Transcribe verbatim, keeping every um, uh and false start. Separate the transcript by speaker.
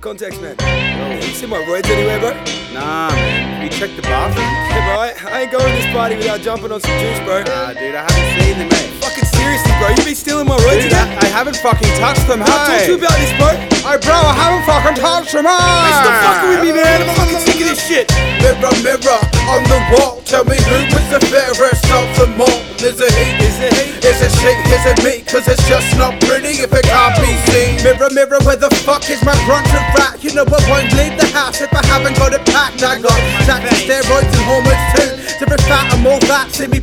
Speaker 1: context, man. Yo, you see my roids anywhere, bro?
Speaker 2: Nah, man. You check the bathroom?
Speaker 1: Yeah, bro, I, I ain't going to this party without jumping on some juice, bro.
Speaker 2: Nah, dude, I haven't seen them, mate.
Speaker 1: Fucking seriously, bro, you be stealing my roids
Speaker 2: Dude,
Speaker 1: again?
Speaker 2: I, I haven't fucking touched them,
Speaker 1: I'll talk to you
Speaker 2: hey!
Speaker 1: about this, bro.
Speaker 2: Hey, bro, I haven't fucking touched them, hey!
Speaker 1: Stop fucking with me, man. I'm fucking sick of this shit.
Speaker 3: Mirror, mirror on the wall, tell me who is the fairest of them all. Is it he?
Speaker 1: Is it he?
Speaker 3: Is it she? Is it me? Cause it's just not pretty if it can't be seen. Mirror, mirror, where the fuck is my brunch and rat? You know I won't leave the house if I haven't got it packed. I got tactics, steroids and hormones too. Different fat and more that, see me